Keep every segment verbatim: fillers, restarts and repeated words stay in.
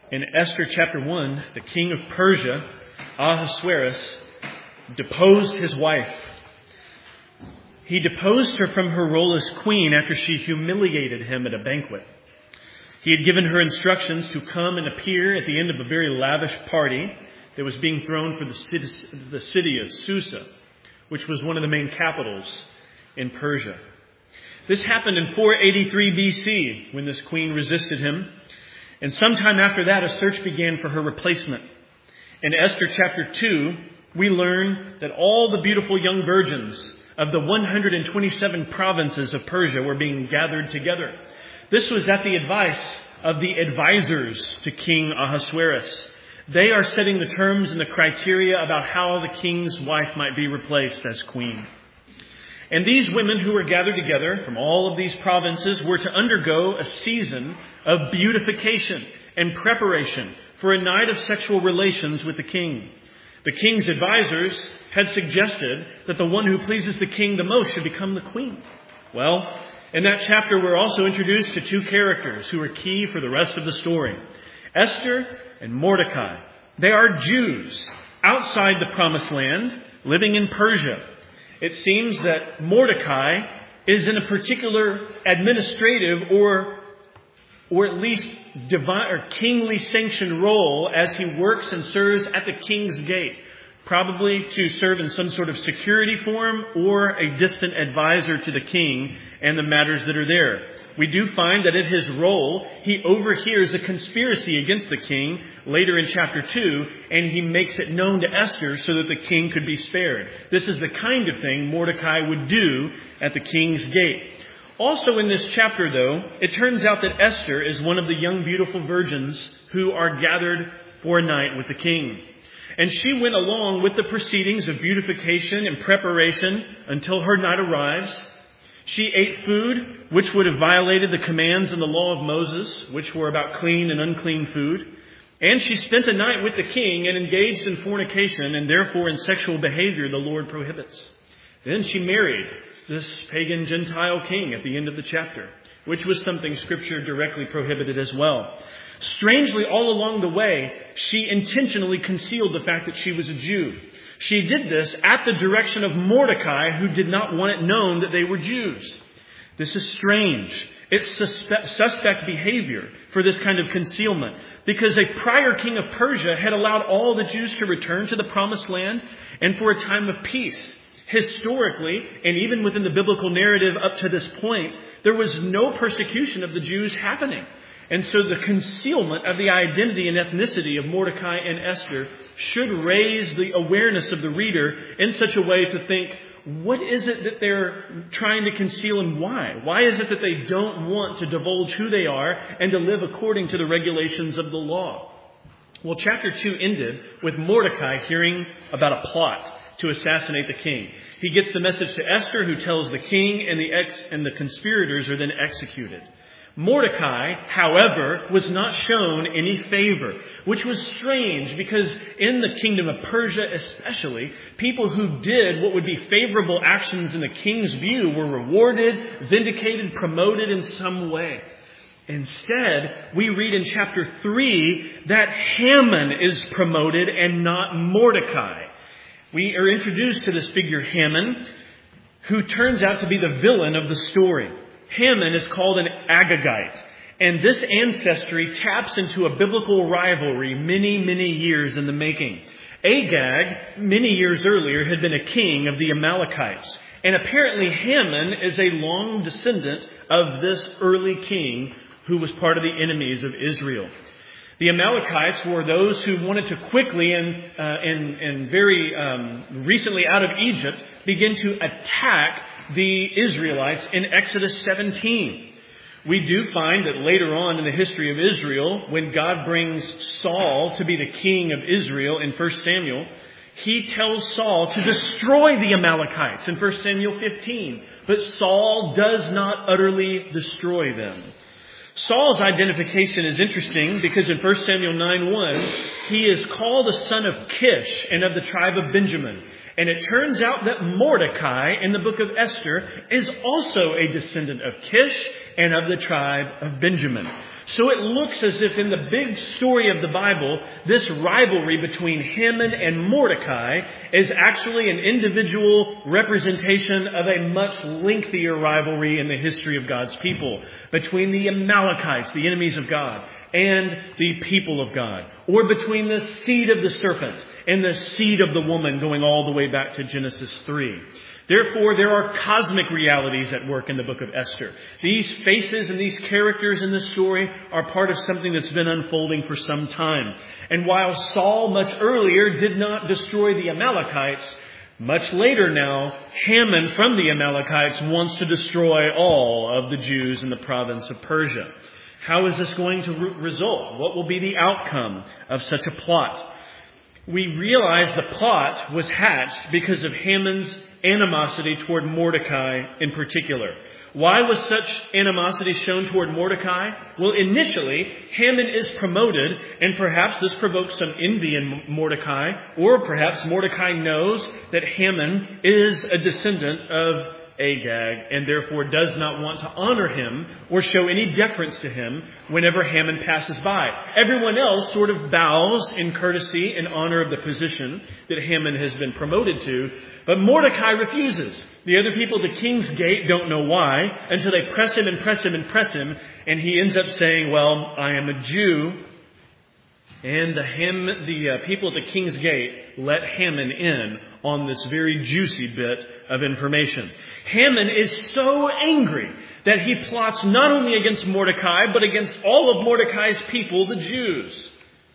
In Esther chapter one, the king of Persia, Ahasuerus, deposed his wife. He deposed her from her role as queen after she humiliated him at a banquet. He had given her instructions to come and appear at the end of a very lavish party that was being thrown for the city, the city of Susa, which was one of the main capitals in Persia. This happened in four eighty-three B C when this queen resisted him. And sometime after that, a search began for her replacement. In Esther chapter two, we learn that all the beautiful young virgins of the one hundred twenty-seven provinces of Persia were being gathered together. This was at the advice of the advisors to King Ahasuerus. They are setting the terms and the criteria about how the king's wife might be replaced as queen. And these women who were gathered together from all of these provinces were to undergo a season of beautification and preparation for a night of sexual relations with the king. The king's advisors had suggested that the one who pleases the king the most should become the queen. Well, in that chapter, we're also introduced to two characters who are key for the rest of the story. Esther and Mordecai. They are Jews outside the promised land, living in Persia. It seems that Mordecai is in a particular administrative or or at least divine or kingly sanctioned role as he works and serves at the king's gate, probably to serve in some sort of security form or a distant advisor to the king and the matters that are there. We do find that in his role, he overhears a conspiracy against the king later in chapter two, and he makes it known to Esther so that the king could be spared. This is the kind of thing Mordecai would do at the king's gate. Also in this chapter, though, it turns out that Esther is one of the young, beautiful virgins who are gathered for a night with the king. And she went along with the proceedings of beautification and preparation until her night arrives. She ate food which would have violated the commands in the law of Moses, which were about clean and unclean food. And she spent the night with the king and engaged in fornication and therefore in sexual behavior the Lord prohibits. Then she married this pagan Gentile king at the end of the chapter, which was something Scripture directly prohibited as well. Strangely, all along the way, she intentionally concealed the fact that she was a Jew. She did this at the direction of Mordecai, who did not want it known that they were Jews. This is strange. It's suspect, suspect behavior for this kind of concealment, because a prior king of Persia had allowed all the Jews to return to the promised land and for a time of peace. Historically, and even within the biblical narrative up to this point, there was no persecution of the Jews happening. And so the concealment of the identity and ethnicity of Mordecai and Esther should raise the awareness of the reader in such a way to think, what is it that they're trying to conceal and why? Why is it that they don't want to divulge who they are and to live according to the regulations of the law? Well, chapter two ended with Mordecai hearing about a plot to assassinate the king. He gets the message to Esther, who tells the king, and the ex and the conspirators are then executed. Mordecai, however, was not shown any favor, which was strange because in the kingdom of Persia especially, people who did what would be favorable actions in the king's view were rewarded, vindicated, promoted in some way. Instead, we read in chapter three that Haman is promoted and not Mordecai. We are introduced to this figure Haman, who turns out to be the villain of the story. Haman is called an Agagite, and this ancestry taps into a biblical rivalry many, many years in the making. Agag, many years earlier, had been a king of the Amalekites, and apparently Haman is a long descendant of this early king who was part of the enemies of Israel. The Amalekites were those who wanted to quickly and, uh, and, and very um, recently out of Egypt begin to attack the Israelites in Exodus seventeen. We do find that later on in the history of Israel, when God brings Saul to be the king of Israel in First Samuel, he tells Saul to destroy the Amalekites in First Samuel fifteen. But Saul does not utterly destroy them. Saul's identification is interesting because in First Samuel nine one, he is called a son of Kish and of the tribe of Benjamin. And it turns out that Mordecai in the book of Esther is also a descendant of Kish and of the tribe of Benjamin. So it looks as if in the big story of the Bible, this rivalry between Haman and Mordecai is actually an individual representation of a much lengthier rivalry in the history of God's people between the Amalekites, the enemies of God, and the people of God, or between the seed of the serpent and the seed of the woman, going all the way back to Genesis three. Therefore, there are cosmic realities at work in the book of Esther. These faces and these characters in this story are part of something that's been unfolding for some time. And while Saul much earlier did not destroy the Amalekites, much later now, Haman from the Amalekites wants to destroy all of the Jews in the province of Persia. How is this going to re- result? What will be the outcome of such a plot? We realize the plot was hatched because of Haman's animosity toward Mordecai in particular. Why was such animosity shown toward Mordecai? Well, initially, Haman is promoted, and perhaps this provokes some envy in Mordecai, or perhaps Mordecai knows that Haman is a descendant of Agag, and therefore does not want to honor him or show any deference to him whenever Haman passes by. Everyone else sort of bows in courtesy and honor of the position that Haman has been promoted to, but Mordecai refuses. The other people at the king's gate don't know why until they press him and press him and press him, and he ends up saying, well, I am a Jew, and the, Ham, the uh, people at the king's gate let Haman in on this very juicy bit of information. Haman is so angry that he plots not only against Mordecai, but against all of Mordecai's people, the Jews.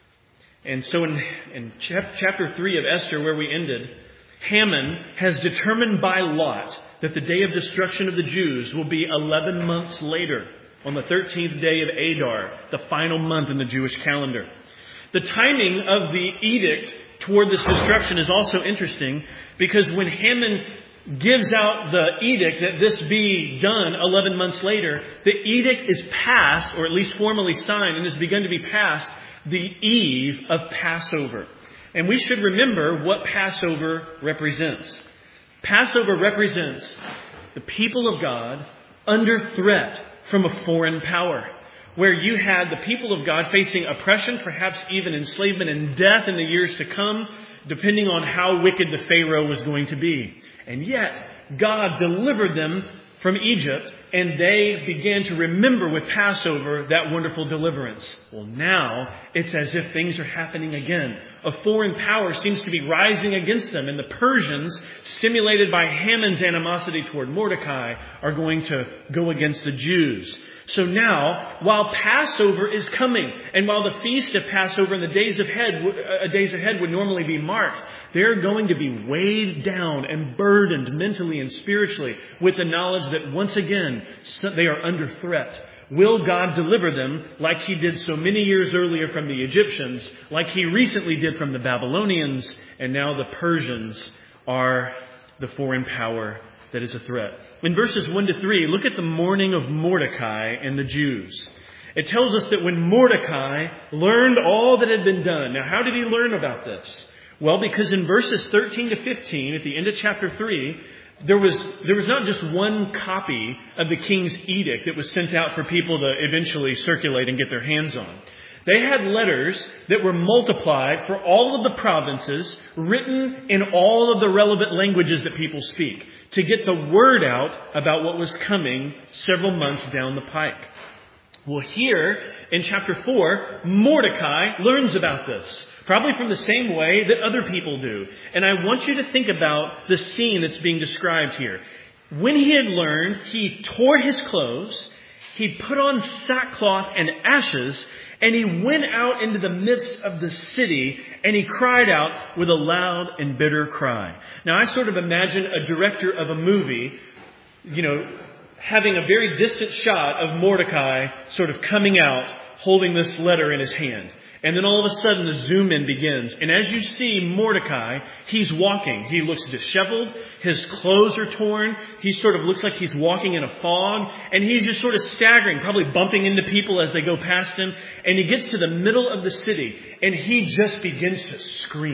And so in, in chapter three of Esther, where we ended, Haman has determined by lot that the day of destruction of the Jews will be eleven months later, on the thirteenth day of Adar, the final month in the Jewish calendar. The timing of the edict toward this destruction is also interesting, because when Haman gives out the edict that this be done eleven months later, the edict is passed, or at least formally signed, and has begun to be passed the eve of Passover. And we should remember what Passover represents. Passover represents the people of God under threat from a foreign power, where you had the people of God facing oppression, perhaps even enslavement and death in the years to come, depending on how wicked the Pharaoh was going to be. And yet, God delivered them from Egypt, and they began to remember with Passover that wonderful deliverance. Well, now it's as if things are happening again. A foreign power seems to be rising against them, and the Persians, stimulated by Haman's animosity toward Mordecai, are going to go against the Jews. So now, while Passover is coming, and while the feast of Passover in the days ahead, uh, days ahead would normally be marked, they're going to be weighed down and burdened mentally and spiritually with the knowledge that once again they are under threat. Will God deliver them like He did so many years earlier from the Egyptians, like He recently did from the Babylonians, and now the Persians are the foreign power that is a threat. In verses one to three, look at the mourning of Mordecai and the Jews. It tells us that when Mordecai learned all that had been done. Now, how did he learn about this? Well, because in verses thirteen to fifteen, at the end of chapter three, there was there was not just one copy of the king's edict that was sent out for people to eventually circulate and get their hands on. They had letters that were multiplied for all of the provinces, written in all of the relevant languages that people speak, to get the word out about what was coming several months down the pike. Well, here in chapter four, Mordecai learns about this, probably from the same way that other people do. And I want you to think about the scene that's being described here. When he had learned, he tore his clothes, he put on sackcloth and ashes, and he went out into the midst of the city, and he cried out with a loud and bitter cry. Now, I sort of imagine a director of a movie, you know, having a very distant shot of Mordecai sort of coming out, holding this letter in his hand. And then all of a sudden the zoom in begins. And as you see Mordecai, he's walking. He looks disheveled. His clothes are torn. He sort of looks like he's walking in a fog. And he's just sort of staggering, probably bumping into people as they go past him. And he gets to the middle of the city and he just begins to scream.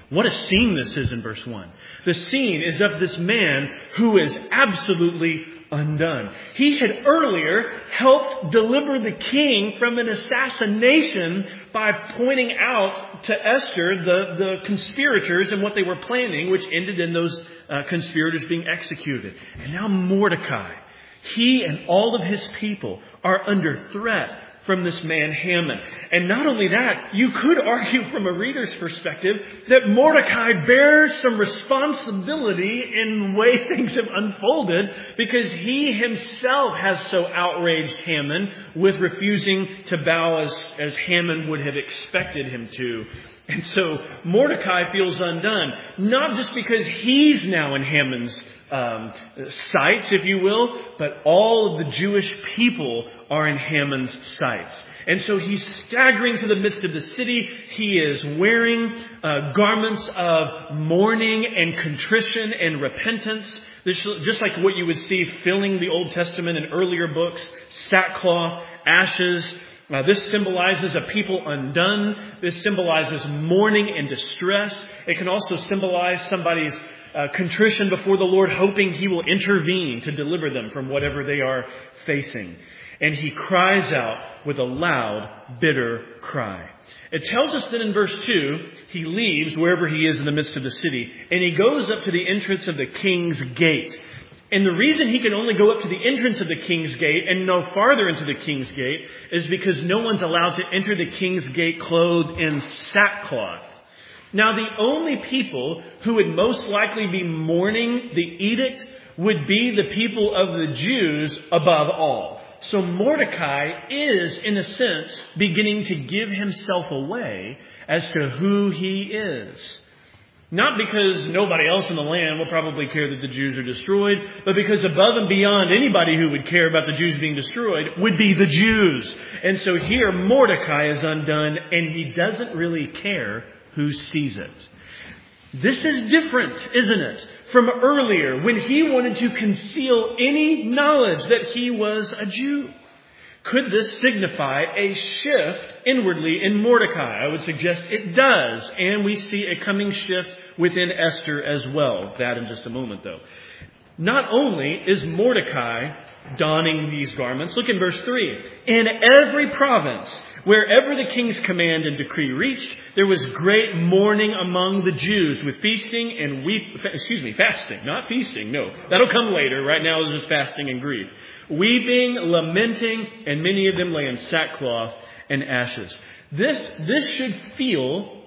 What a scene this is in verse one. The scene is of this man who is absolutely undone. He had earlier helped deliver the king from an assassination by pointing out to Esther the, the conspirators and what they were planning, which ended in those uh, conspirators being executed. And now Mordecai, he and all of his people are under threat from this man Haman. And not only that, you could argue from a reader's perspective that Mordecai bears some responsibility in the way things have unfolded, because he himself has so outraged Haman with refusing to bow as, as Haman would have expected him to. And so Mordecai feels undone, not just because he's now in Haman's um, sights, if you will, but all of the Jewish people are in Haman's sights. And so he's staggering to the midst of the city. He is wearing uh, garments of mourning and contrition and repentance. This, just like what you would see filling the Old Testament and earlier books, sackcloth, ashes. Uh, this symbolizes a people undone. This symbolizes mourning and distress. It can also symbolize somebody's uh, contrition before the Lord, hoping He will intervene to deliver them from whatever they are facing. And he cries out with a loud, bitter cry. It tells us that in verse two, he leaves wherever he is in the midst of the city, and he goes up to the entrance of the king's gate. And the reason he can only go up to the entrance of the king's gate and no farther into the king's gate is because no one's allowed to enter the king's gate clothed in sackcloth. Now, the only people who would most likely be mourning the edict would be the people of the Jews above all. So Mordecai is, in a sense, beginning to give himself away as to who he is. Not because nobody else in the land will probably care that the Jews are destroyed, but because above and beyond anybody who would care about the Jews being destroyed would be the Jews. And so here Mordecai is undone, and he doesn't really care who sees it. This is different, isn't it, from earlier when he wanted to conceal any knowledge that he was a Jew. Could this signify a shift inwardly in Mordecai? I would suggest it does. And we see a coming shift within Esther as well. That in just a moment, though. Not only is Mordecai donning these garments, look in verse three. In every province, wherever the king's command and decree reached, there was great mourning among the Jews with feasting and weep, excuse me, fasting, not feasting. No, that'll come later. Right now it's just fasting and grief. Weeping, lamenting, and many of them lay in sackcloth and ashes. This, this should feel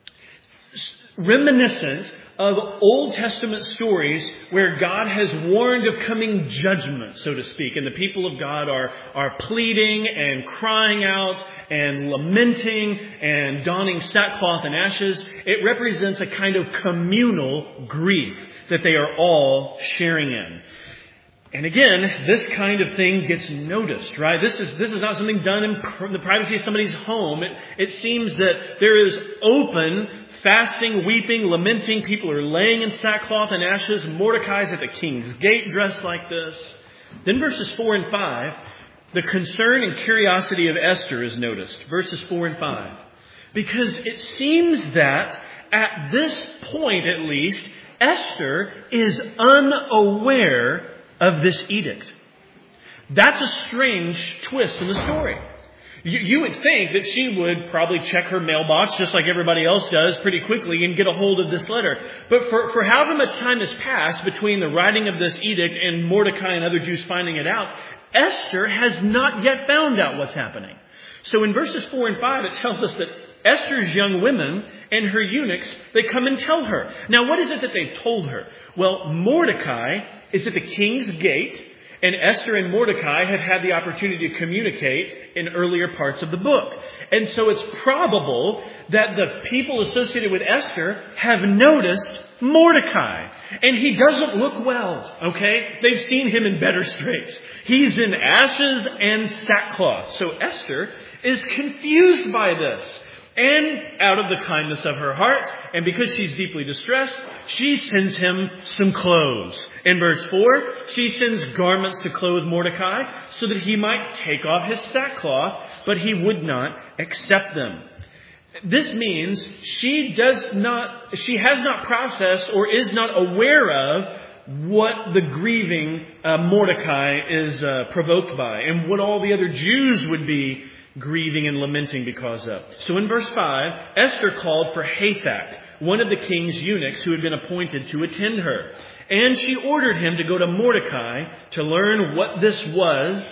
reminiscent of Old Testament stories where God has warned of coming judgment, so to speak. And the people of God are, are pleading and crying out and lamenting and donning sackcloth and ashes. It represents a kind of communal grief that they are all sharing in. And again, this kind of thing gets noticed, right? This is this is not something done in pr- the privacy of somebody's home. It, it seems that there is open fasting, weeping, lamenting. People are laying in sackcloth and ashes. Mordecai's at the king's gate dressed like this. Then verses four and five, the concern and curiosity of Esther is noticed. Verses four and five. Because it seems that at this point at least, Esther is unaware of this edict. That's a strange twist in the story. You, you would think that she would probably check her mailbox just like everybody else does pretty quickly and get a hold of this letter. But for, for however much time has passed between the writing of this edict and Mordecai and other Jews finding it out, Esther has not yet found out what's happening. So in verses four and five, it tells us that Esther's young women and her eunuchs, they come and tell her. Now, what is it that they've told her? Well, Mordecai is at the king's gate, and Esther and Mordecai have had the opportunity to communicate in earlier parts of the book. And so it's probable that the people associated with Esther have noticed Mordecai. And he doesn't look well, okay? They've seen him in better straits. He's in ashes and sackcloth. So Esther is confused by this. And out of the kindness of her heart, and because she's deeply distressed, she sends him some clothes. In verse four, she sends garments to clothe Mordecai so that he might take off his sackcloth, but he would not accept them. This means she does not, she has not processed or is not aware of what the grieving uh, Mordecai is uh, provoked by and what all the other Jews would be grieving and lamenting because of. So in verse five, Esther called for Hathach, one of the king's eunuchs who had been appointed to attend her. And she ordered him to go to Mordecai to learn what this was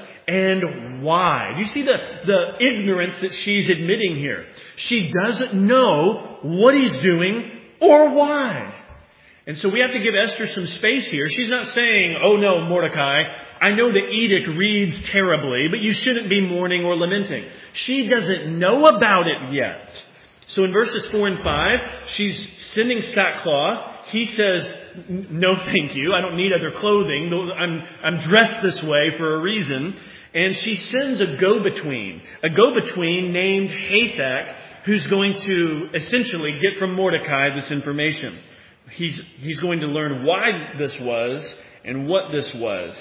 and why. Do you see the, the ignorance that she's admitting here? She doesn't know what he's doing or why. And so we have to give Esther some space here. She's not saying, oh no, Mordecai, I know the edict reads terribly, but you shouldn't be mourning or lamenting. She doesn't know about it yet. So in verses four and five, she's sending sackcloth. He says, no thank you, I don't need other clothing. I'm, I'm dressed this way for a reason. And she sends a go-between, a go-between named Hathach, who's going to essentially get from Mordecai this information. He's, he's going to learn why this was and what this was.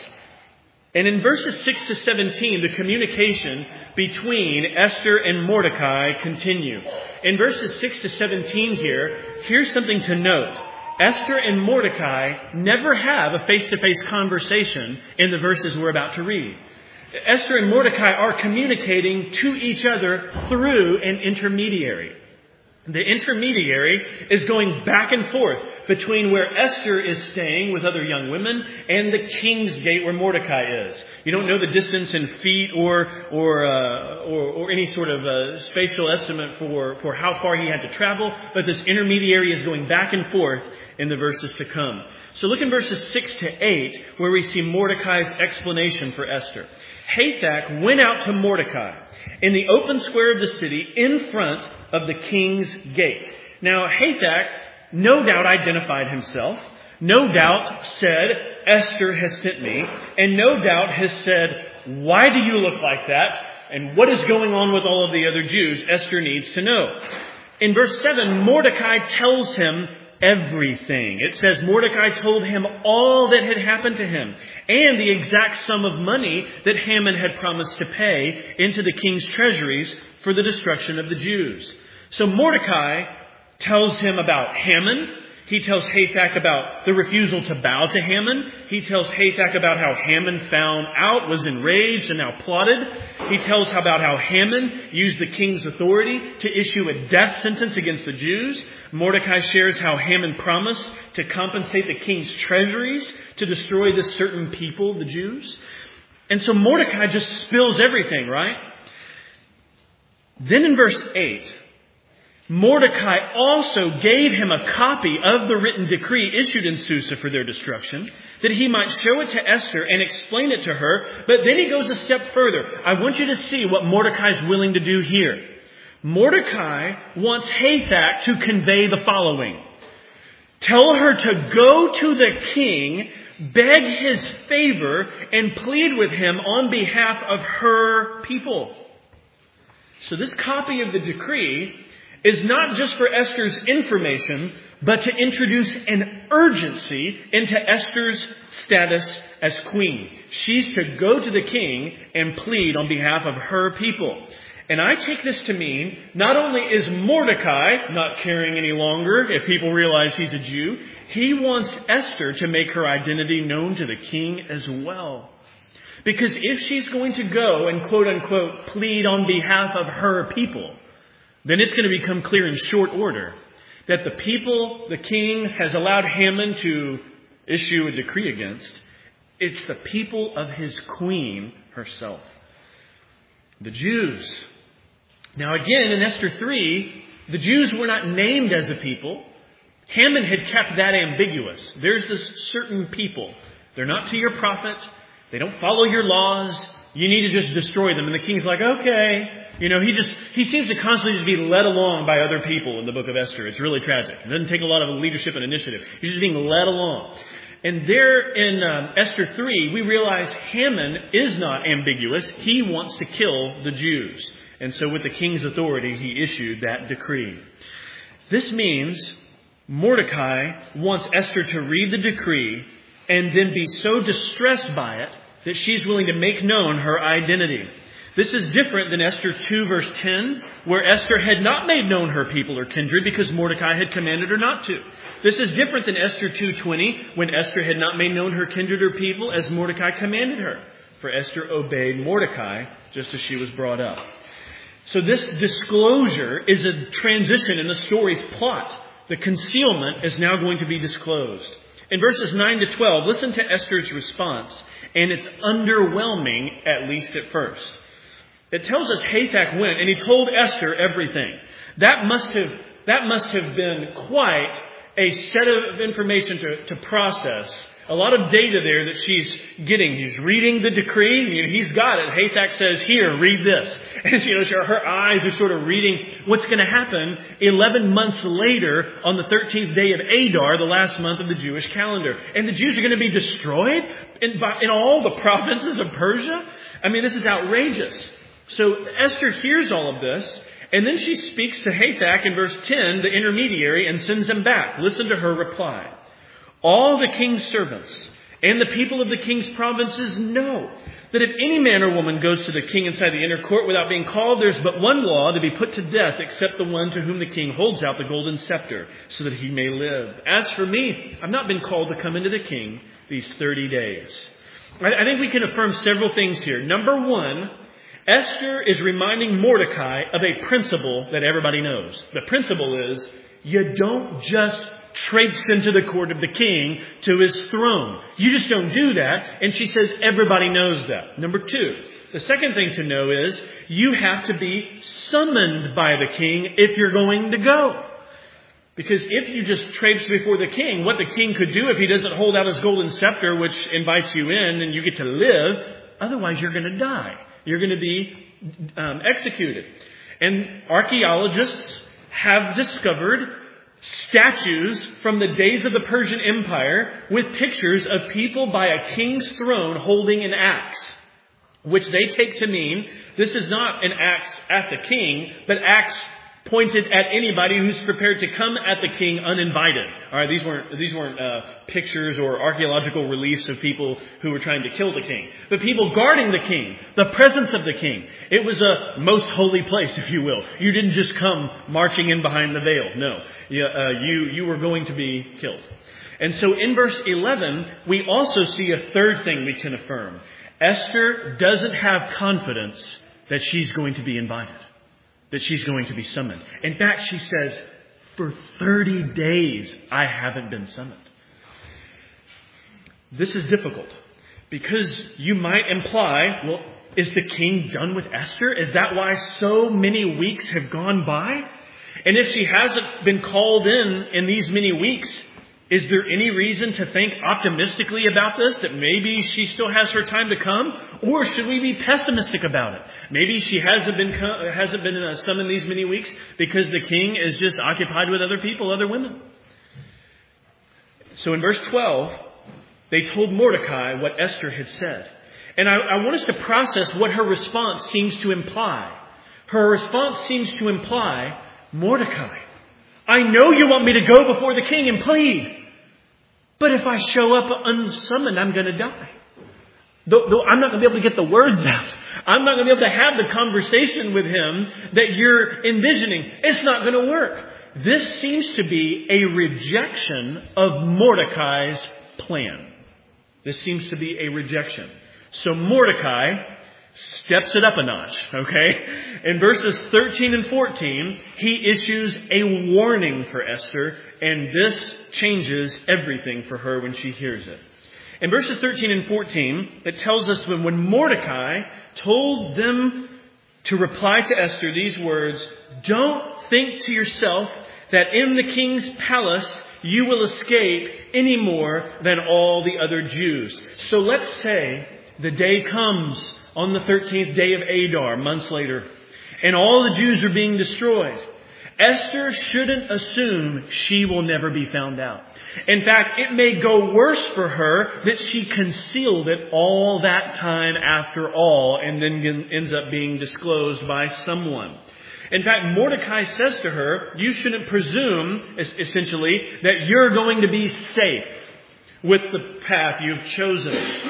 And in verses six to seventeen, the communication between Esther and Mordecai continue. In verses six to seventeen here, here's something to note. Esther and Mordecai never have a face-to-face conversation in the verses we're about to read. Esther and Mordecai are communicating to each other through an intermediary. The intermediary is going back and forth between where Esther is staying with other young women and the king's gate where Mordecai is. You don't know the distance in feet or or uh, or, or any sort of uh, spatial estimate for, for how far he had to travel, but this intermediary is going back and forth in the verses to come. So look in verses six to eight where we see Mordecai's explanation for Esther. Hathach went out to Mordecai in the open square of the city in front of the king's gate. Now, Hathach no doubt identified himself, no doubt said, Esther has sent me, and no doubt has said, why do you look like that? And what is going on with all of the other Jews? Esther needs to know. In verse seven, Mordecai tells him everything. It says Mordecai told him all that had happened to him and the exact sum of money that Haman had promised to pay into the king's treasuries for the destruction of the Jews. So Mordecai tells him about Haman. He tells Hathach about the refusal to bow to Haman. He tells Hathach about how Haman found out, was enraged, and now plotted. He tells about how Haman used the king's authority to issue a death sentence against the Jews. Mordecai shares how Haman promised to compensate the king's treasuries to destroy this certain people, the Jews. And so Mordecai just spills everything, right? Then in verse eight, Mordecai also gave him a copy of the written decree issued in Susa for their destruction, that he might show it to Esther and explain it to her. But then he goes a step further. I want you to see what Mordecai is willing to do here. Mordecai wants Hathach to convey the following. Tell her to go to the king, beg his favor, and plead with him on behalf of her people. So this copy of the decree is not just for Esther's information, but to introduce an urgency into Esther's status as queen. She's to go to the king and plead on behalf of her people. And I take this to mean, not only is Mordecai not caring any longer if people realize he's a Jew, he wants Esther to make her identity known to the king as well. Because if she's going to go and quote unquote plead on behalf of her people, then it's going to become clear in short order that the people the king has allowed Haman to issue a decree against, it's the people of his queen herself. The Jews. Now again, in Esther three, the Jews were not named as a people. Haman had kept that ambiguous. There's this certain people. They're not to your prophet. They don't follow your laws. You need to just destroy them. And the king's like, okay. You know, he just, he seems to constantly just be led along by other people in the book of Esther. It's really tragic. It doesn't take a lot of leadership and initiative. He's just being led along. And there in um, Esther three, we realize Haman is not ambiguous. He wants to kill the Jews. And so with the king's authority, he issued that decree. This means Mordecai wants Esther to read the decree and then be so distressed by it that she's willing to make known her identity. This is different than Esther two verse ten, where Esther had not made known her people or kindred because Mordecai had commanded her not to. This is different than Esther two twenty, when Esther had not made known her kindred or people as Mordecai commanded her. For Esther obeyed Mordecai just as she was brought up. So this disclosure is a transition in the story's plot. The concealment is now going to be disclosed. In verses nine to twelve, listen to Esther's response, and it's underwhelming, at least at first. It tells us Hathach went and he told Esther everything. That must have, that must have been quite a set of information to, to process. A lot of data there that she's getting. He's reading the decree. You know, he's got it. Hathach says, here, read this. And you know, her eyes are sort of reading what's going to happen eleven months later on the thirteenth day of Adar, the last month of the Jewish calendar. And the Jews are going to be destroyed in, in all the provinces of Persia. I mean, this is outrageous. So Esther hears all of this. And then she speaks to Hathach in verse ten, the intermediary, and sends him back. Listen to her reply. All the king's servants and the people of the king's provinces know that if any man or woman goes to the king inside the inner court without being called, there's but one law, to be put to death, except the one to whom the king holds out the golden scepter, so that he may live. As for me, I've not been called to come into the king these thirty days. I think we can affirm several things here. Number one, Esther is reminding Mordecai of a principle that everybody knows. The principle is, you don't just traipse into the court of the king to his throne. You just don't do that. And she says everybody knows that. Number two, the second thing to know is you have to be summoned by the king if you're going to go. Because if you just traipse before the king, what the king could do if he doesn't hold out his golden scepter, which invites you in and you get to live, otherwise you're going to die. You're going to be um, executed. And archaeologists have discovered statues from the days of the Persian Empire with pictures of people by a king's throne holding an axe, which they take to mean this is not an axe at the king, but axe pointed at anybody who's prepared to come at the king uninvited. All right, these weren't these weren't uh, pictures or archaeological reliefs of people who were trying to kill the king, but people guarding the king, the presence of the king. It was a most holy place, if you will. You didn't just come marching in behind the veil. No, you uh, you, you were going to be killed. And so in verse eleven, we also see a third thing we can affirm. Esther doesn't have confidence that she's going to be invited, that she's going to be summoned. In fact, she says, for thirty days, I haven't been summoned. This is difficult because you might imply, well, is the king done with Esther? Is that why so many weeks have gone by? And if she hasn't been called in in these many weeks, is there any reason to think optimistically about this, that maybe she still has her time to come? Or should we be pessimistic about it? Maybe she hasn't been hasn't been uh, summoned these many weeks because the king is just occupied with other people, other women. So in verse twelve, they told Mordecai what Esther had said. And I, I want us to process what her response seems to imply. Her response seems to imply, Mordecai, I know you want me to go before the king and plead. But if I show up unsummoned, I'm going to die. Though, though I'm not going to be able to get the words out. I'm not going to be able to have the conversation with him that you're envisioning. It's not going to work. This seems to be a rejection of Mordecai's plan. This seems to be a rejection. So Mordecai steps it up a notch, okay? In verses thirteen and fourteen, he issues a warning for Esther, and this changes everything for her when she hears it. In verses thirteen and fourteen, it tells us when, when Mordecai told them to reply to Esther these words, don't think to yourself that in the king's palace you will escape any more than all the other Jews. So let's say the day comes on the thirteenth day of Adar, months later, and all the Jews are being destroyed. Esther shouldn't assume she will never be found out. In fact, it may go worse for her that she concealed it all that time after all, and then ends up being disclosed by someone. In fact, Mordecai says to her, you shouldn't presume, essentially, that you're going to be safe with the path you've chosen.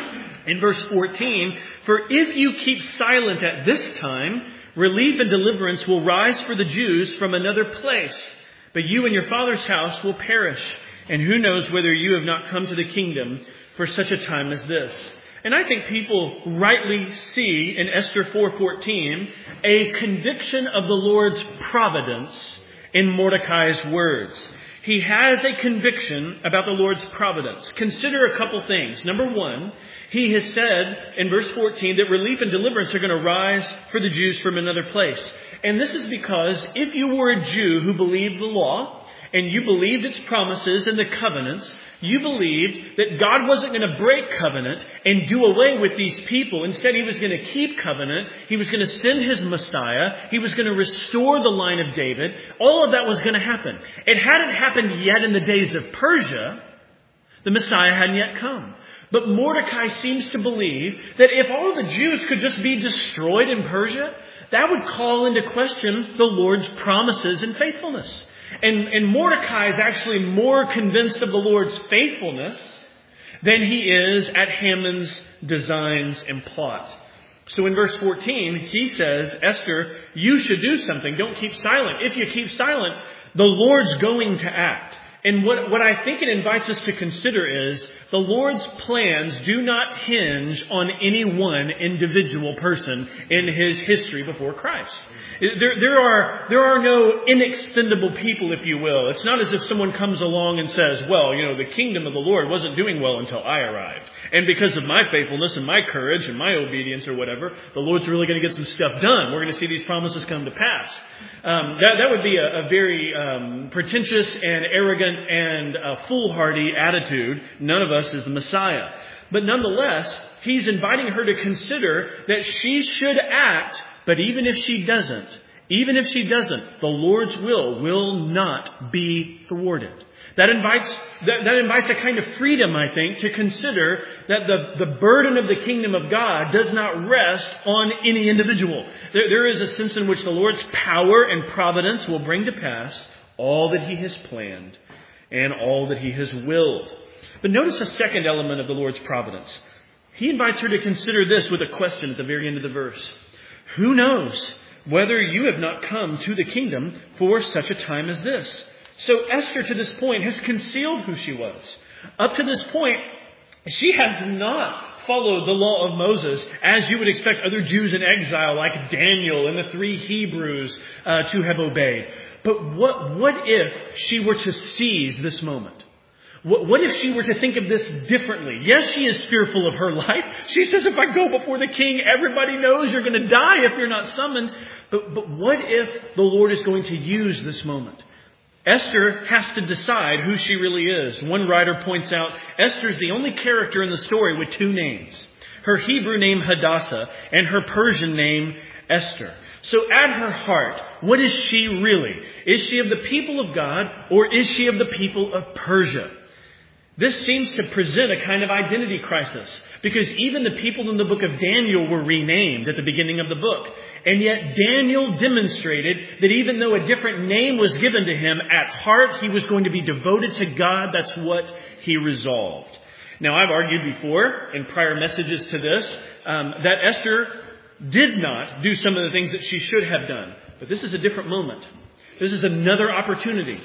In verse fourteen, for if you keep silent at this time, relief and deliverance will rise for the Jews from another place. But you and your father's house will perish. And who knows whether you have not come to the kingdom for such a time as this. And I think people rightly see in Esther four fourteen a conviction of the Lord's providence in Mordecai's words. He has a conviction about the Lord's providence. Consider a couple things. Number one, he has said in verse fourteen that relief and deliverance are going to rise for the Jews from another place. And this is because if you were a Jew who believed the law, and you believed its promises and the covenants, you believed that God wasn't going to break covenant and do away with these people. Instead, he was going to keep covenant. He was going to send his Messiah. He was going to restore the line of David. All of that was going to happen. It hadn't happened yet in the days of Persia. The Messiah hadn't yet come. But Mordecai seems to believe that if all the Jews could just be destroyed in Persia, that would call into question the Lord's promises and faithfulness. And, and Mordecai is actually more convinced of the Lord's faithfulness than he is at Haman's designs and plot. So in verse fourteen, he says, Esther, you should do something. Don't keep silent. If you keep silent, the Lord's going to act. And what, what I think it invites us to consider is the Lord's plans do not hinge on any one individual person in his history before Christ. There, there are, there are no inexpendable people, if you will. It's not as if someone comes along and says, well, you know, the kingdom of the Lord wasn't doing well until I arrived. And because of my faithfulness and my courage and my obedience or whatever, the Lord's really going to get some stuff done. We're going to see these promises come to pass. Um, that, that would be a, a very um, pretentious and arrogant and uh, foolhardy attitude. None of us is the Messiah. But nonetheless, he's inviting her to consider that she should act. But even if she doesn't, even if she doesn't, the Lord's will will not be thwarted. That invites, that, that invites a kind of freedom, I think, to consider that the, the burden of the kingdom of God does not rest on any individual. There, there is a sense in which the Lord's power and providence will bring to pass all that he has planned and all that he has willed. But notice a second element of the Lord's providence. He invites her to consider this with a question at the very end of the verse. Who knows whether you have not come to the kingdom for such a time as this? So Esther, to this point, has concealed who she was. Up to this point, she has not followed the law of Moses as you would expect other Jews in exile like Daniel and the three Hebrews uh, to have obeyed. But what, what if she were to seize this moment? What if she were to think of this differently? Yes, she is fearful of her life. She says, if I go before the king, everybody knows you're going to die if you're not summoned. But, but what if the Lord is going to use this moment? Esther has to decide who she really is. One writer points out, Esther is the only character in the story with two names. Her Hebrew name Hadassah and her Persian name Esther. So at her heart, what is she really? Is she of the people of God or is she of the people of Persia? This seems to present a kind of identity crisis because even the people in the book of Daniel were renamed at the beginning of the book. And yet Daniel demonstrated that even though a different name was given to him, at heart he was going to be devoted to God. That's what he resolved. Now, I've argued before in prior messages to this um, that Esther did not do some of the things that she should have done. But this is a different moment. This is another opportunity.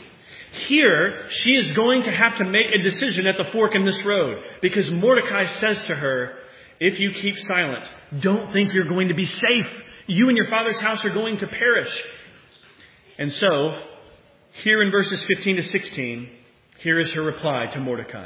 Here, she is going to have to make a decision at the fork in this road because Mordecai says to her, if you keep silent, don't think you're going to be safe. You and your father's house are going to perish. And so, here in verses fifteen to sixteen, here is her reply to Mordecai.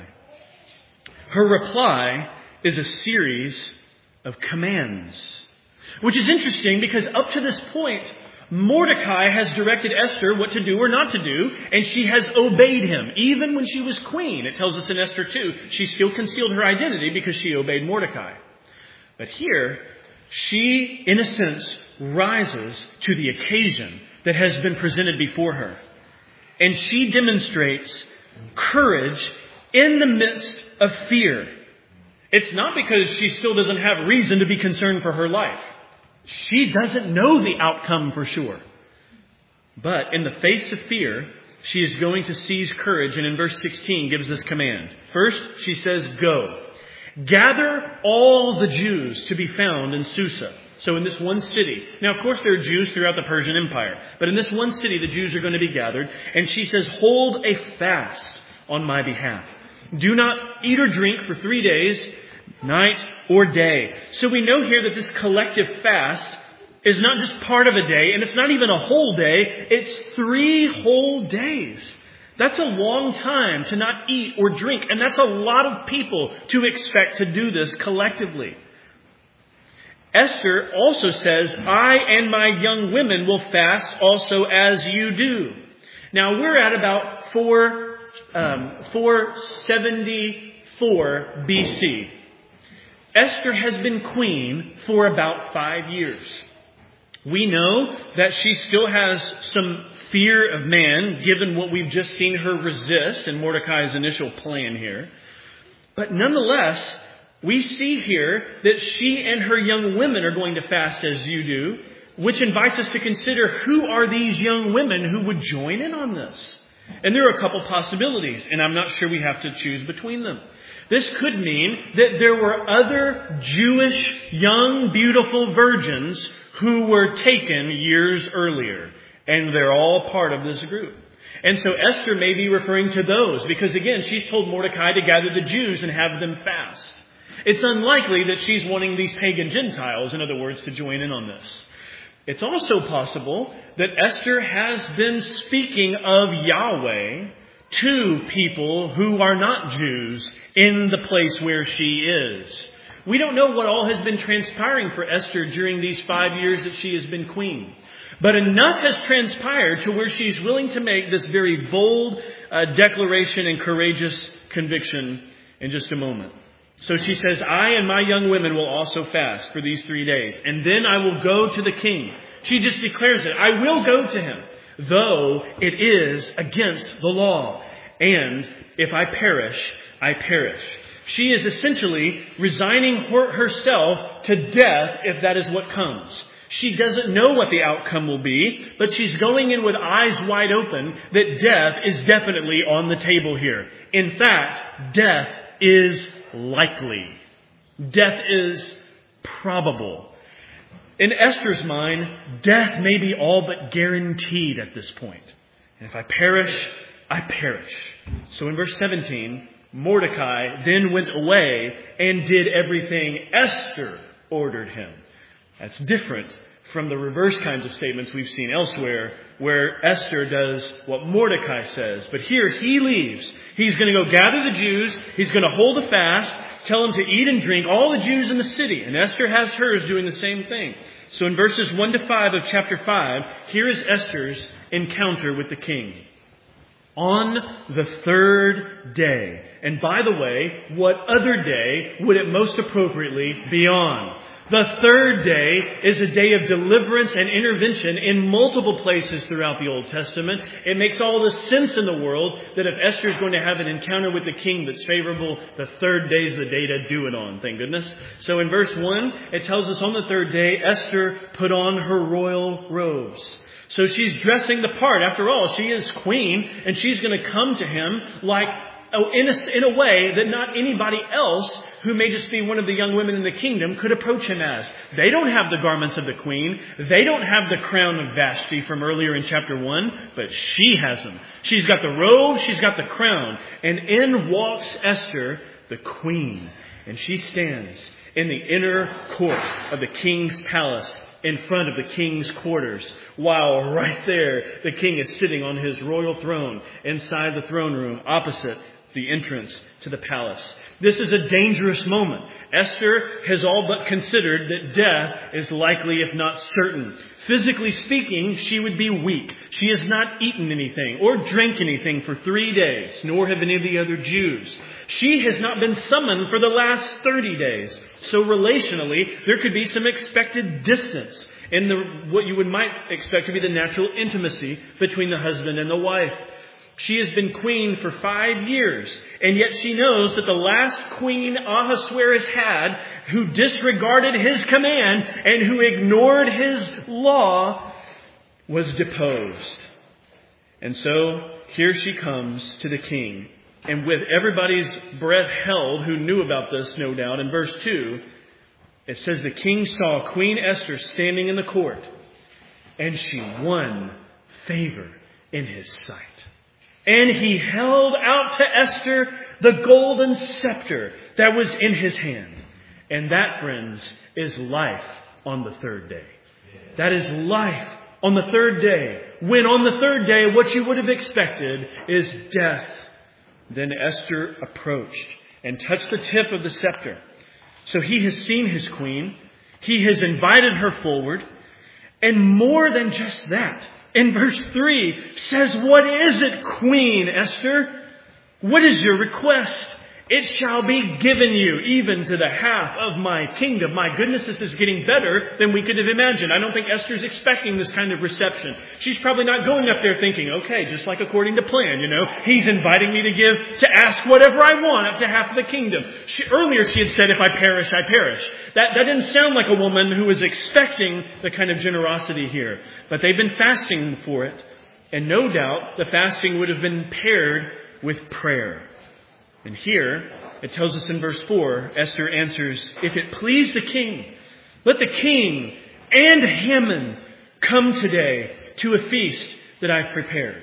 Her reply is a series of commands, which is interesting because up to this point, Mordecai has directed Esther what to do or not to do, and she has obeyed him, even when she was queen. It tells us in Esther two, she still concealed her identity because she obeyed Mordecai. But here, she, in a sense, rises to the occasion that has been presented before her. And she demonstrates courage in the midst of fear. It's not because she still doesn't have reason to be concerned for her life. She doesn't know the outcome for sure. But in the face of fear, she is going to seize courage and in verse sixteen gives this command. First, she says, go. gather all the Jews to be found in Susa. So in this one city. Now, of course, there are Jews throughout the Persian Empire. But in this one city, the Jews are going to be gathered. And she says, hold a fast on my behalf. Do not eat or drink for three days, night or day. So we know here that this collective fast is not just part of a day, and it's not even a whole day. It's three whole days. That's a long time to not eat or drink, and that's a lot of people to expect to do this collectively. Esther also says, I and my young women will fast also as you do. Now we're at about four, um, four seventy-four B C. Esther has been queen for about five years. We know that she still has some fear of man, given what we've just seen her resist in Mordecai's initial plan here. But nonetheless, we see here that she and her young women are going to fast as you do, which invites us to consider who are these young women who would join in on this. And there are a couple possibilities, and I'm not sure we have to choose between them. This could mean that there were other Jewish young, beautiful virgins who were taken years earlier. And they're all part of this group. And so Esther may be referring to those because, again, she's told Mordecai to gather the Jews and have them fast. It's unlikely that she's wanting these pagan Gentiles, in other words, to join in on this. It's also possible that Esther has been speaking of Yahweh to people who are not Jews in the place where she is. We don't know what all has been transpiring for Esther during these five years that she has been queen. But enough has transpired to where she's willing to make this very bold uh, declaration and courageous conviction in just a moment. So she says, I and my young women will also fast for these three days. And then I will go to the king. She just declares it. I will go to him, though it is against the law. And if I perish, I perish. She is essentially resigning her, herself to death if that is what comes. She doesn't know what the outcome will be, but she's going in with eyes wide open that death is definitely on the table here. In fact, death is likely. Death is probable. In Esther's mind, death may be all but guaranteed at this point. And if I perish, I perish. So in verse seventeen, Mordecai then went away and did everything Esther ordered him. That's different from the reverse kinds of statements we've seen elsewhere, where Esther does what Mordecai says. But here he leaves. He's going to go gather the Jews. He's going to hold a fast, tell them to eat and drink, all the Jews in the city. And Esther has hers doing the same thing. So in verses one to five of chapter five, here is Esther's encounter with the king. On the third day. And by the way, what other day would it most appropriately be on? The third day is a day of deliverance and intervention in multiple places throughout the Old Testament. It makes all the sense in the world that if Esther is going to have an encounter with the king that's favorable, the third day is the day to do it on. Thank goodness. So in verse one, it tells us on the third day, Esther put on her royal robes. So she's dressing the part. After all, she is queen, and she's going to come to him like oh, in, a, in a way that not anybody else who may just be one of the young women in the kingdom could approach him as. They don't have the garments of the queen. They don't have the crown of Vashti from earlier in chapter one, but she has them. She's got the robe, she's got the crown, and in walks Esther, the queen. And she stands in the inner court of the king's palace, in front of the king's quarters, while right there the king is sitting on his royal throne inside the throne room opposite the entrance to the palace. This is a dangerous moment. Esther has all but considered that death is likely, if not certain. Physically speaking, she would be weak. She has not eaten anything or drank anything for three days, nor have any of the other Jews. She has not been summoned for the last thirty days. So relationally, there could be some expected distance in the what you would might expect to be the natural intimacy between the husband and the wife. She has been queen for five years, and yet she knows that the last queen Ahasuerus had, who disregarded his command and who ignored his law, was deposed. And so here she comes to the king, And with everybody's breath held who knew about this, no doubt, in verse two, it says the king saw Queen Esther standing in the court, and she won favor in his sight. And he held out to Esther the golden scepter that was in his hand. And that, friends, is life on the third day. That is life on the third day. When on the third day, what you would have expected is death. Then Esther approached and touched the tip of the scepter. So he has seen his queen. He has invited her forward. And more than just that, in verse three says, "What is it, Queen Esther? What is your request? It shall be given you, even to the half of my kingdom." My goodness, this is getting better than we could have imagined. I don't think Esther's expecting this kind of reception. She's probably not going up there thinking, okay, just like according to plan, you know, he's inviting me to give, to ask whatever I want up to half of the kingdom. She, earlier she had said, if I perish, I perish. That, that didn't sound like a woman who was expecting the kind of generosity here. But they've been fasting for it. And no doubt the fasting would have been paired with prayer. And here, it tells us in verse four, Esther answers, "If it please the king, let the king and Haman come today to a feast that I've prepared."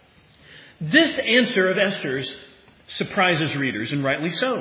This answer of Esther's surprises readers, and rightly so.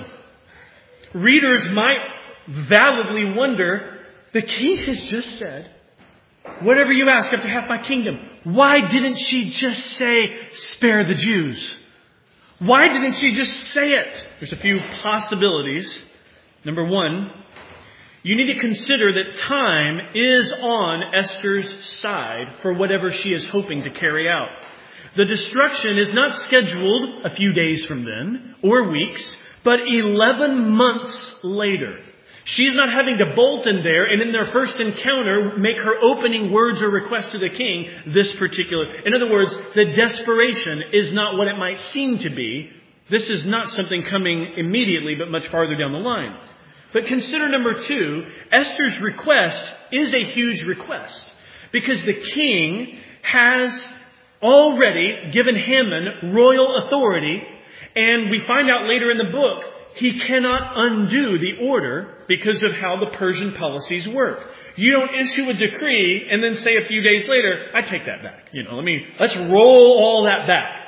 Readers might validly wonder, the king has just said, whatever you ask up to half my kingdom. Why didn't she just say, spare the Jews? Why didn't she just say it? There's a few possibilities. Number one, you need to consider that time is on Esther's side for whatever she is hoping to carry out. The destruction is not scheduled a few days from then or weeks, but eleven months later. She's not having to bolt in there and in their first encounter make her opening words or request to the king this particular. In other words, the desperation is not what it might seem to be. This is not something coming immediately, but much farther down the line. But consider number two, Esther's request is a huge request because the king has already given Haman royal authority, and we find out later in the book he cannot undo the order because of how the Persian policies work. You don't issue a decree and then say a few days later, I take that back. You know, let me, let's roll all that back.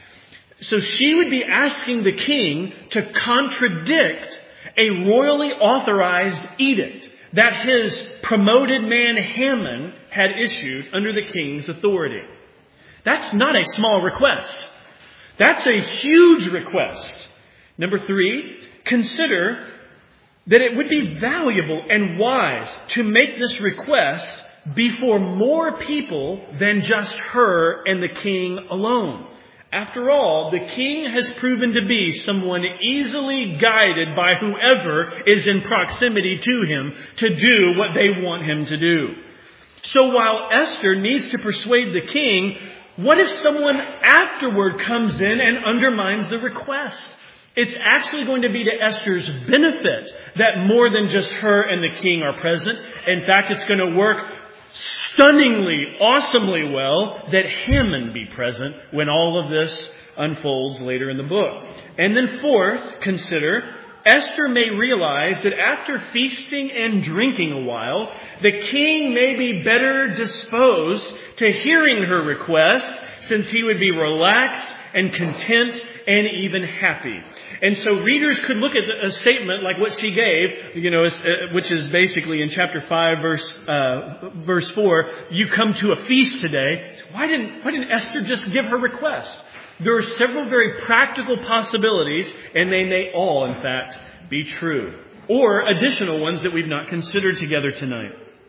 So she would be asking the king to contradict a royally authorized edict that his promoted man Haman had issued under the king's authority. That's not a small request. That's a huge request. Number three, consider that it would be valuable and wise to make this request before more people than just her and the king alone. After all, the king has proven to be someone easily guided by whoever is in proximity to him to do what they want him to do. So while Esther needs to persuade the king, what if someone afterward comes in and undermines the request? It's actually going to be to Esther's benefit that more than just her and the king are present. In fact, it's going to work stunningly, awesomely well that Haman be present when all of this unfolds later in the book. And then fourth, consider, Esther may realize that after feasting and drinking a while, the king may be better disposed to hearing her request since he would be relaxed and content and even happy. And so readers could look at a statement like what she gave, you know, which is basically in chapter five, verse uh, verse four. You come to a feast today. Why didn't why didn't Esther just give her request? There are several very practical possibilities, and they may all, in fact, be true, or additional ones that we've not considered together tonight.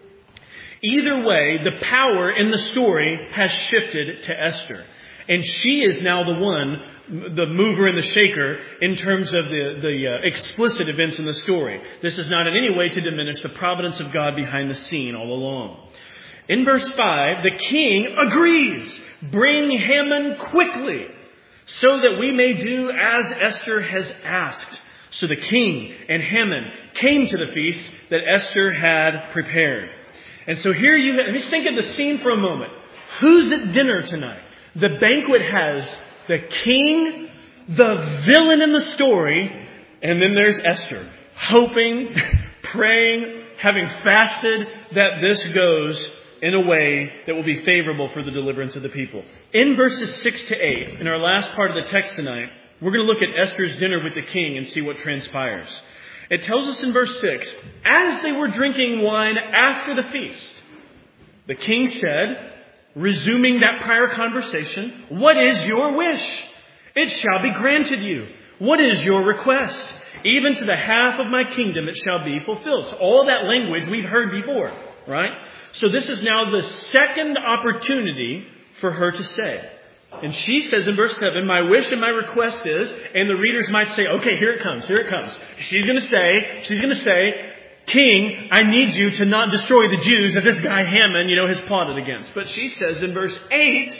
Either way, the power in the story has shifted to Esther. And she is now the one, the mover and the shaker in terms of the, the uh, explicit events in the story. This is not in any way to diminish the providence of God behind the scene all along. In verse five, the king agrees. Bring Haman quickly so that we may do as Esther has asked. So the king and Haman came to the feast that Esther had prepared. And so here you, just think of the scene for a moment. Who's at dinner tonight? The banquet has the king, the villain in the story. And then there's Esther, hoping, praying, having fasted that this goes in a way that will be favorable for the deliverance of the people. In verses six to eight, in our last part of the text tonight, we're going to look at Esther's dinner with the king and see what transpires. It tells us in verse six, as they were drinking wine after the feast, the king said, resuming that prior conversation, what is your wish? It shall be granted you. What is your request? Even to the half of my kingdom it shall be fulfilled. So all that language we've heard before, right? So this is now the second opportunity for her to say. And she says in verse seven, my wish and my request is, and the readers might say, okay, here it comes, here it comes. She's going to say, she's going to say, King, I need you to not destroy the Jews that this guy Haman, you know, has plotted against. But she says in verse eight,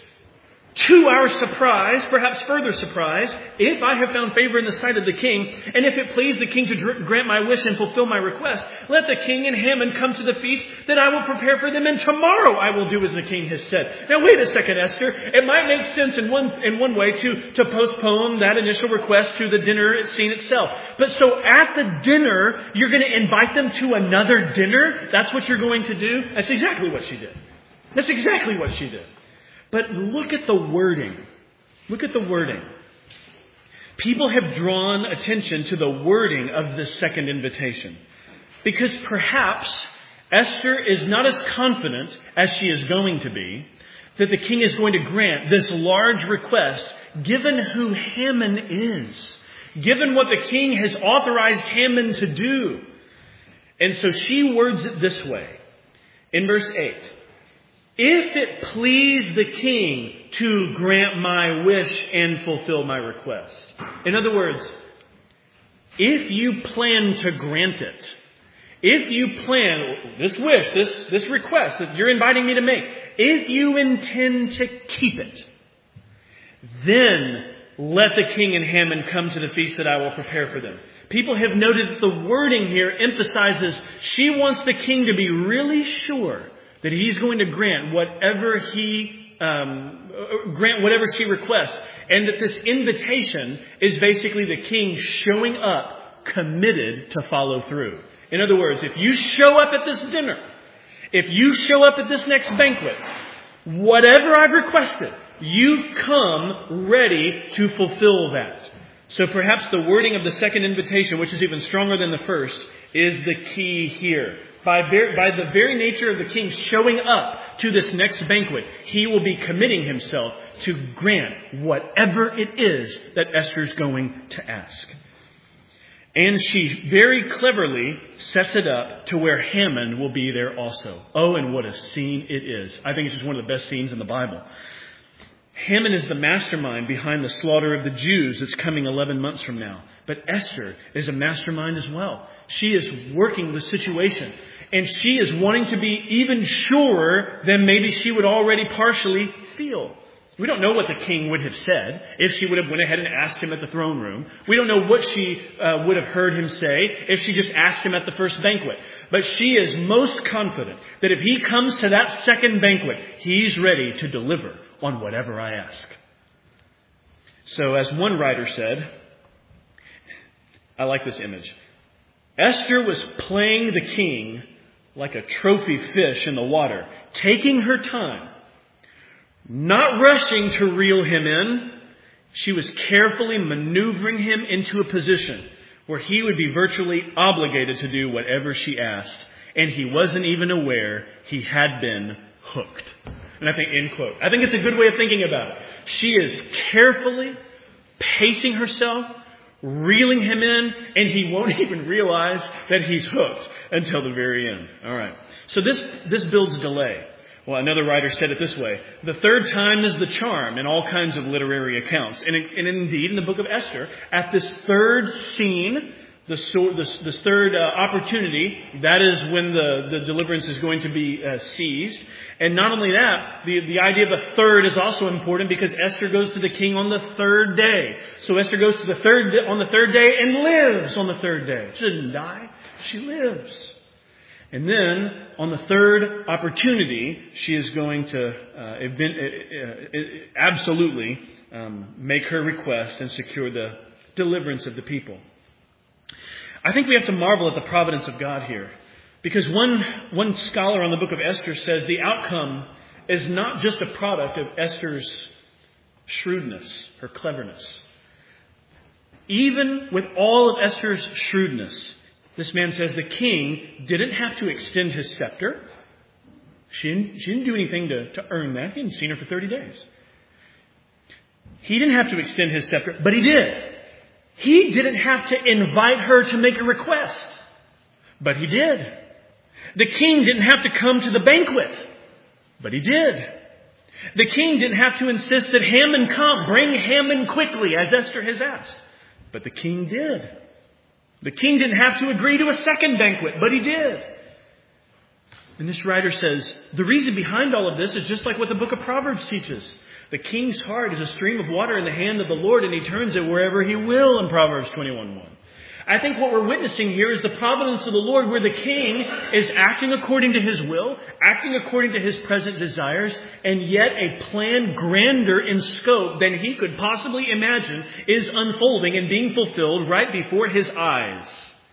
to our surprise, perhaps further surprise, if I have found favor in the sight of the king, and if it please the king to dr- grant my wish and fulfill my request, let the king and Haman come to the feast that I will prepare for them, and tomorrow I will do as the king has said. Now wait a second, Esther. It might make sense in one in one way to, to postpone that initial request to the dinner scene itself. But so at the dinner, you're going to invite them to another dinner? That's what you're going to do? That's exactly what she did. That's exactly what she did. But look at the wording. Look at the wording. People have drawn attention to the wording of this second invitation. Because perhaps Esther is not as confident as she is going to be that the king is going to grant this large request given who Haman is. Given what the king has authorized Haman to do. And so she words it this way. In verse eight. If it please the king to grant my wish and fulfill my request. In other words, if you plan to grant it, if you plan this wish, this, this request that you're inviting me to make, if you intend to keep it, then let the king and Haman come to the feast that I will prepare for them. People have noted that the wording here emphasizes she wants the king to be really sure that he's going to grant whatever he um, grant whatever she requests, and that this invitation is basically the king showing up, committed to follow through. In other words, if you show up at this dinner, if you show up at this next banquet, whatever I've requested, you come ready to fulfill that. So perhaps the wording of the second invitation, which is even stronger than the first, is the key here. By, ver- by the very nature of the king showing up to this next banquet, he will be committing himself to grant whatever it is that Esther's going to ask. And she very cleverly sets it up to where Haman will be there also. Oh, and what a scene it is. I think it's just one of the best scenes in the Bible. Haman is the mastermind behind the slaughter of the Jews that's coming eleven months from now. But Esther is a mastermind as well. She is working the situation. And she is wanting to be even surer than maybe she would already partially feel. We don't know what the king would have said if she would have went ahead and asked him at the throne room. We don't know what she uh, would have heard him say if she just asked him at the first banquet. But she is most confident that if he comes to that second banquet, he's ready to deliver on whatever I ask. So as one writer said, I like this image. Esther was playing the king like a trophy fish in the water, taking her time, not rushing to reel him in. She was carefully maneuvering him into a position where he would be virtually obligated to do whatever she asked. And he wasn't even aware he had been hooked. And I think, end quote. I think it's a good way of thinking about it. She is carefully pacing herself, reeling him in, and he won't even realize that he's hooked until the very end. All right. So this, this builds delay. Well, another writer said it this way. The third time is the charm in all kinds of literary accounts. And, and indeed, in the book of Esther, at this third scene, the, this, this third uh, opportunity, that is when the, the deliverance is going to be uh, seized. And not only that, the, the idea of a third is also important because Esther goes to the king on the third day. So Esther goes to the third on the third day and lives on the third day. She didn't die. She lives. And then, on the third opportunity, she is going to uh, event, uh, uh, absolutely um, make her request and secure the deliverance of the people. I think we have to marvel at the providence of God here. Because one, one scholar on the book of Esther says the outcome is not just a product of Esther's shrewdness, her cleverness. Even with all of Esther's shrewdness, this man says the king didn't have to extend his scepter. She didn't, she didn't do anything to, to earn that. He hadn't seen her for thirty days. He didn't have to extend his scepter, but he did. He didn't have to invite her to make a request, but he did. The king didn't have to come to the banquet, but he did. The king didn't have to insist that Haman come, bring Haman quickly, as Esther has asked, but the king did. The king didn't have to agree to a second banquet, but he did. And this writer says, the reason behind all of this is just like what the book of Proverbs teaches. The king's heart is a stream of water in the hand of the Lord, and he turns it wherever he will in Proverbs twenty-one one. I think what we're witnessing here is the providence of the Lord, where the king is acting according to his will, acting according to his present desires, and yet a plan grander in scope than he could possibly imagine is unfolding and being fulfilled right before his eyes.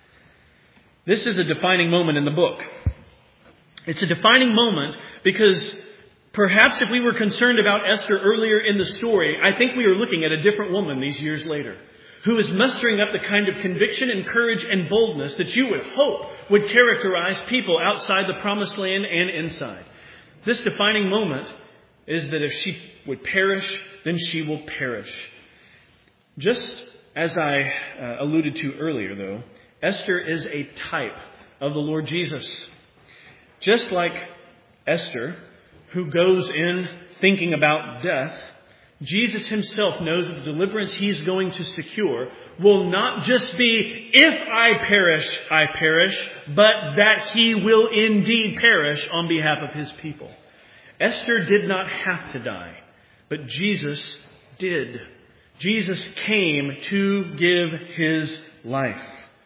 This is a defining moment in the book. It's a defining moment because perhaps if we were concerned about Esther earlier in the story, I think we are looking at a different woman these years later, who is mustering up the kind of conviction and courage and boldness that you would hope would characterize people outside the promised land and inside. This defining moment is that if she would perish, then she will perish. Just as I uh, alluded to earlier, though, Esther is a type of the Lord Jesus. Just like Esther, who goes in thinking about death, Jesus himself knows that the deliverance he's going to secure will not just be, if I perish, I perish, but that he will indeed perish on behalf of his people. Esther did not have to die, but Jesus did. Jesus came to give his life.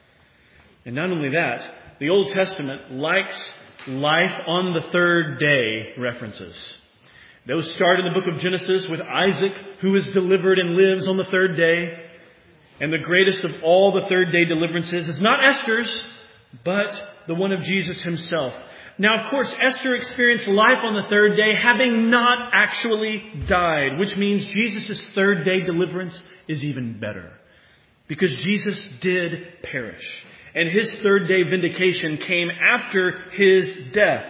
And not only that, the Old Testament likes life on the third day references. Those start in the book of Genesis with Isaac, who is delivered and lives on the third day. And the greatest of all the third day deliverances is not Esther's, but the one of Jesus himself. Now, of course, Esther experienced life on the third day, having not actually died, which means Jesus' third day deliverance is even better, because Jesus did perish. And his third day vindication came after his death.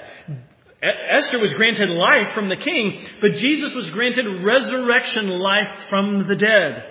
Esther was granted life from the king, but Jesus was granted resurrection life from the dead.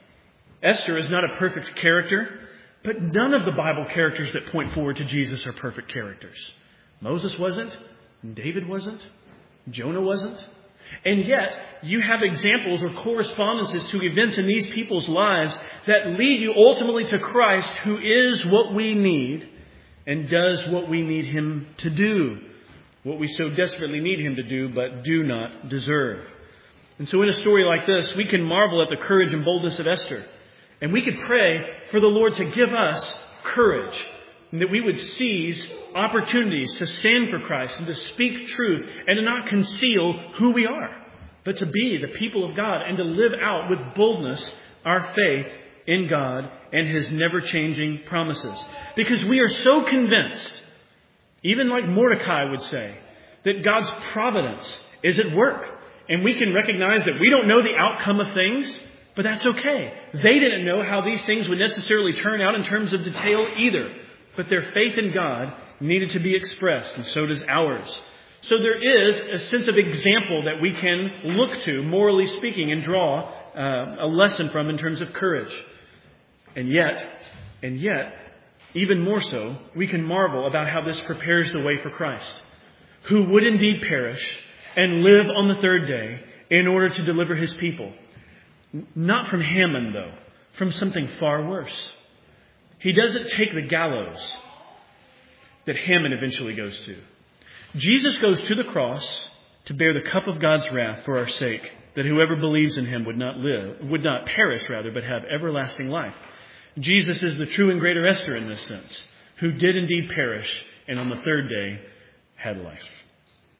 Esther is not a perfect character, but none of the Bible characters that point forward to Jesus are perfect characters. Moses wasn't, David wasn't, Jonah wasn't. And yet, you have examples or correspondences to events in these people's lives that lead you ultimately to Christ, who is what we need and does what we need him to do. What we so desperately need him to do, but do not deserve. And so in a story like this, we can marvel at the courage and boldness of Esther. And we could pray for the Lord to give us courage, and that we would seize opportunities to stand for Christ and to speak truth and to not conceal who we are, but to be the people of God and to live out with boldness our faith in God and his never-changing promises. Because we are so convinced, even like Mordecai would say, that God's providence is at work. And we can recognize that we don't know the outcome of things, but that's okay. They didn't know how these things would necessarily turn out in terms of detail either. But their faith in God needed to be expressed, and so does ours. So there is a sense of example that we can look to, morally speaking, and draw uh, a lesson from in terms of courage. And yet, and yet, even more so, we can marvel about how this prepares the way for Christ, who would indeed perish and live on the third day in order to deliver his people. Not from Haman, though, from something far worse. He doesn't take the gallows that Haman eventually goes to. Jesus goes to the cross to bear the cup of God's wrath for our sake, that whoever believes in him would not live, would not perish rather, but have everlasting life. Jesus is the true and greater Esther in this sense, who did indeed perish and on the third day had life.